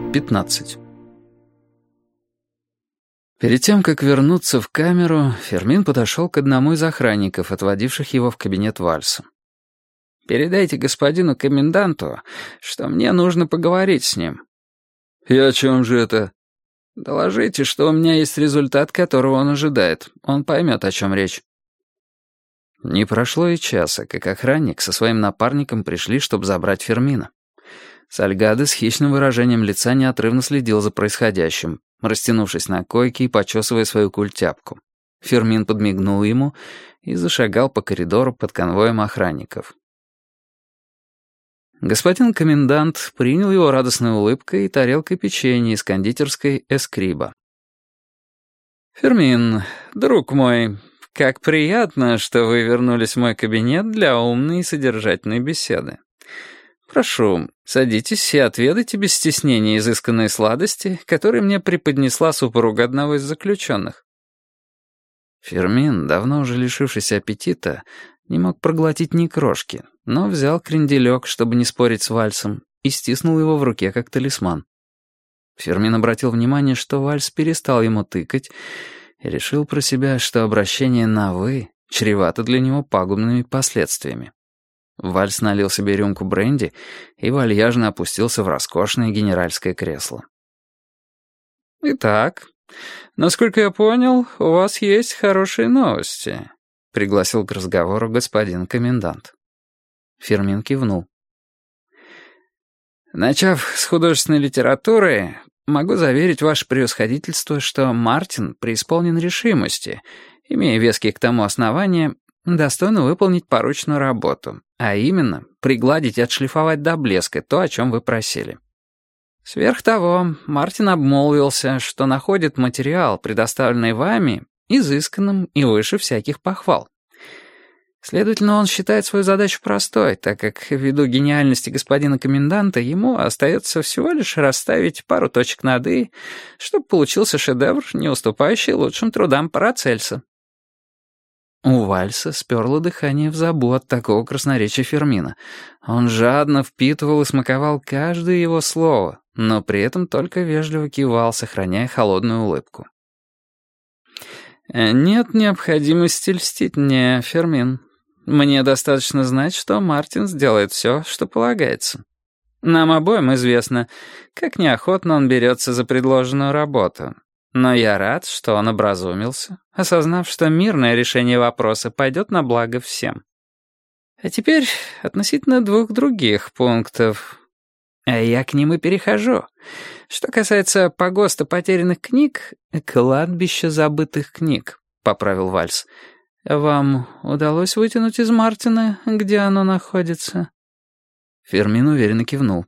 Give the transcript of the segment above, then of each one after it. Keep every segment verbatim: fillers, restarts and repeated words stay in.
пятнадцать. Перед тем, как вернуться в камеру, Фермин подошел к одному из охранников, отводивших его в кабинет Вальса. «Передайте господину коменданту, что мне нужно поговорить с ним». «И о чем же это?» «Доложите, что у меня есть результат, которого он ожидает. Он поймет, о чем речь». Не прошло и часа, как охранник со своим напарником пришли, чтобы забрать Фермина. Сальгадо с хищным выражением лица неотрывно следил за происходящим, растянувшись на койке и почесывая свою культяпку. Фермин подмигнул ему и зашагал по коридору под конвоем охранников. Господин комендант принял его радостной улыбкой и тарелкой печенья из кондитерской «Эскриба». «Фермин, друг мой, как приятно, что вы вернулись в мой кабинет для умной и содержательной беседы. Прошу, садитесь и отведайте без стеснения изысканные сладости, которые мне преподнесла супруга одного из заключенных». Фермин, давно уже лишившийся аппетита, не мог проглотить ни крошки, но взял кренделек, чтобы не спорить с Вальсом, и стиснул его в руке, как талисман. Фермин обратил внимание, что Вальс перестал ему тыкать, и решил про себя, что обращение на «вы» чревато для него пагубными последствиями. Вальс налил себе рюмку бренди и вальяжно опустился в роскошное генеральское кресло. «Итак, насколько я понял, у вас есть хорошие новости», — пригласил к разговору господин комендант. Фермин кивнул. «Начав с художественной литературы, могу заверить ваше превосходительство, что Мартин преисполнен решимости, имея веские к тому основания, достойно выполнить порученную работу, а именно пригладить и отшлифовать до блеска то, о чем вы просили. Сверх того, Мартин обмолвился, что находит материал, предоставленный вами, изысканным и выше всяких похвал. Следовательно, он считает свою задачу простой, так как ввиду гениальности господина коменданта ему остается всего лишь расставить пару точек над «и», чтобы получился шедевр, не уступающий лучшим трудам Парацельса. У Вальса сперло дыхание в забу от такого красноречия Фермина. Он жадно впитывал и смаковал каждое его слово, но при этом только вежливо кивал, сохраняя холодную улыбку. «Нет необходимости льстить мне, Фермин. Мне достаточно знать, что Мартин сделает все, что полагается. Нам обоим известно, как неохотно он берется за предложенную работу. Но я рад, что он образумился, осознав, что мирное решение вопроса пойдет на благо всем. А теперь относительно двух других пунктов. А я к ним и перехожу. Что касается погоста потерянных книг, кладбища забытых книг», — поправил Вальс. «Вам удалось вытянуть из Мартина, где оно находится?» Фермин уверенно кивнул.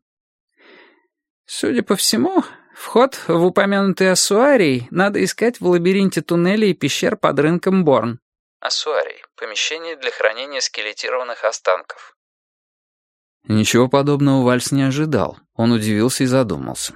«Судя по всему, вход в упомянутый ассуарий надо искать в лабиринте туннелей и пещер под рынком Борн». Ассуарий — помещение для хранения скелетированных останков. Ничего подобного Вальс не ожидал. Он удивился и задумался.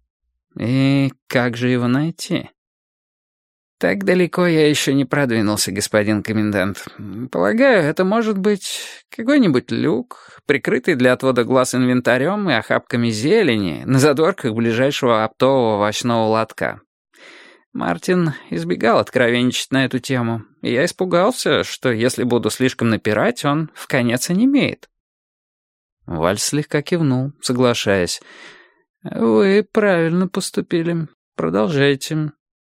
«И как же его найти?» «Так далеко я еще не продвинулся, господин комендант. Полагаю, это может быть какой-нибудь люк, прикрытый для отвода глаз инвентарем и охапками зелени на задворках ближайшего оптового овощного лотка. Мартин избегал откровенничать на эту тему, и я испугался, что если буду слишком напирать, он вконец онемеет». Вальс слегка кивнул, соглашаясь. «Вы правильно поступили. Продолжайте».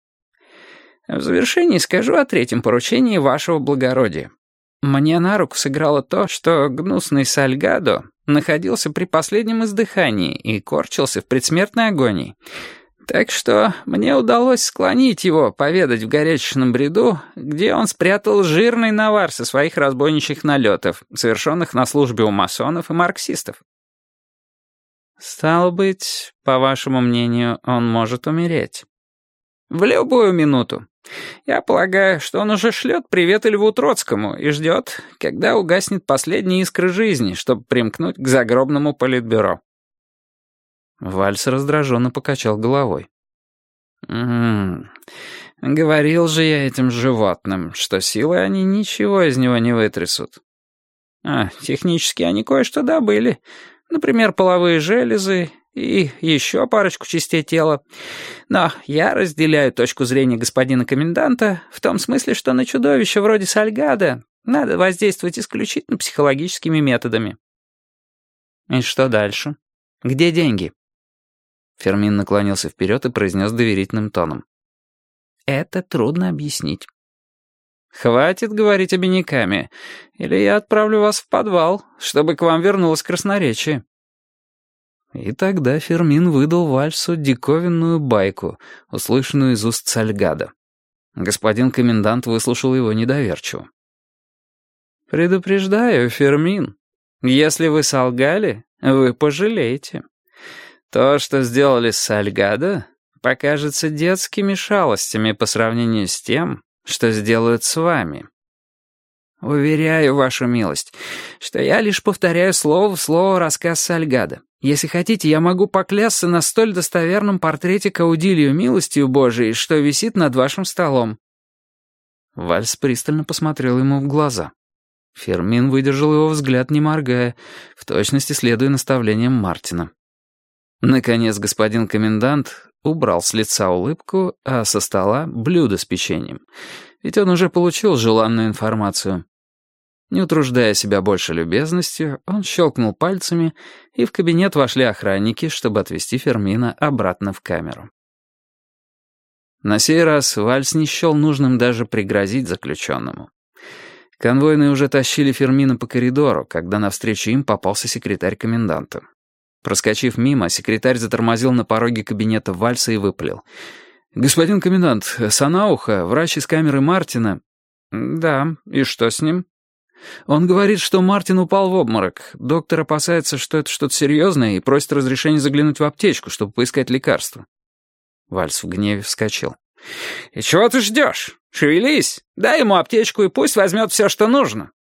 В завершении скажу о третьем поручении вашего благородия. Мне на руку сыграло то, что гнусный Сальгадо находился при последнем издыхании и корчился в предсмертной агонии. Так что мне удалось склонить его поведать в горячечном бреду, где он спрятал жирный навар со своих разбойничьих налетов, совершенных на службе у масонов и марксистов. Стало быть, по вашему мнению, он может умереть. В любую минуту. Я полагаю, что он уже шлет привет Льву Троцкому и ждет, когда угаснет последняя искра жизни, чтобы примкнуть к загробному политбюро. Вальс раздраженно покачал головой. «М-м, говорил же я этим животным, что силой они ничего из него не вытрясут. А, технически они кое-что добыли. Например, половые железы и еще парочку частей тела. Но я разделяю точку зрения господина коменданта в том смысле, что на чудовище вроде Сальгада надо воздействовать исключительно психологическими методами». «И что дальше? Где деньги?» Фермин наклонился вперед и произнес доверительным тоном. «Это трудно объяснить». «Хватит говорить обиняками, или я отправлю вас в подвал, чтобы к вам вернулось красноречие». И тогда Фермин выдал Вальсу диковинную байку, услышанную из уст Сальгада. Господин комендант выслушал его недоверчиво. «Предупреждаю, Фермин, если вы солгали, вы пожалеете. То, что сделали с Сальгадо, покажется детскими шалостями по сравнению с тем, что сделают с вами. Уверяю, вашу милость, что я лишь повторяю слово в слово рассказ Сальгадо. Если хотите, я могу поклясться на столь достоверном портрете Каудилью милостью Божией, что висит над вашим столом». Вальс пристально посмотрел ему в глаза. Фермин выдержал его взгляд, не моргая, в точности следуя наставлениям Мартина. Наконец господин комендант убрал с лица улыбку, а со стола — блюдо с печеньем, ведь он уже получил желанную информацию. Не утруждая себя больше любезностью, он щелкнул пальцами, и в кабинет вошли охранники, чтобы отвезти Фермина обратно в камеру. На сей раз Вальс не счел нужным даже пригрозить заключенному. Конвойные уже тащили Фермина по коридору, когда навстречу им попался секретарь коменданта. Проскочив мимо, секретарь затормозил на пороге кабинета Вальса и выпалил. «Господин комендант, Санауха, врач из камеры Мартина...» «Да, и что с ним?» «Он говорит, что Мартин упал в обморок. Доктор опасается, что это что-то серьезное, и просит разрешения заглянуть в аптечку, чтобы поискать лекарство». Вальс в гневе вскочил. «И чего ты ждешь? Шевелись! Дай ему аптечку, и пусть возьмет все, что нужно.